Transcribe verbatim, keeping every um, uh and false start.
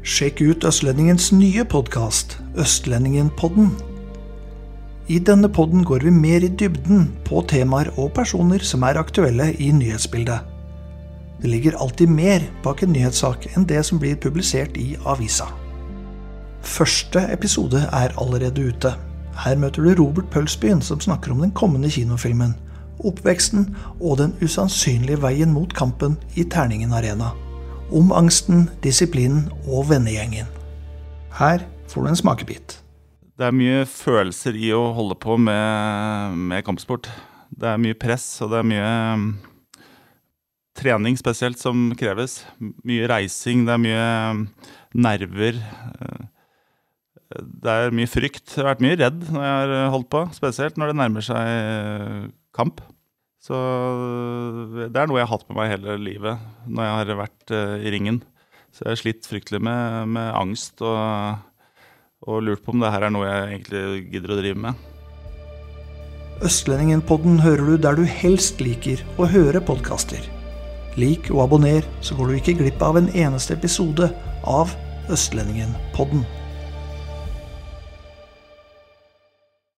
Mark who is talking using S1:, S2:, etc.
S1: Sjekk ut Østlendingens nye podcast, Østlendingen-podden. I denne podden går vi mer i dybden på temaer og personer som er aktuelle i nyhetsbildet. Det ligger alltid mer bak en nyhetssak enn det som blir publisert i avisa. Første episode er allerede ute. Her møter du Robert Pølsbyen som snakker om den kommende kinofilmen, oppveksten og den usannsynlige veien mot kampen i Terningen Arena. Om angsten, disiplinen og vennegjengen. Her får du en smakebit.
S2: Det er mye følelser i å holde på med, med kampsport. Det er mye press, og det er mye um, trening spesielt som kreves. Mye reising, det er mye um, nerver. Det er mye frykt. Jeg har vært mye redd når jeg har holdt på, spesielt når det nærmer seg kamp. Så det er noe jeg har hatt på meg hele livet når jeg har vært uh, i ringen. Så jeg har slitt fryktelig med, med angst og, og lurt på om det her er noe jeg egentlig gidder å drive med.
S1: Østlendingen-podden hører du der du helst liker å høre podcaster. Lik og abonner, så går du ikke glipp av en eneste episode av Østlendingen-podden.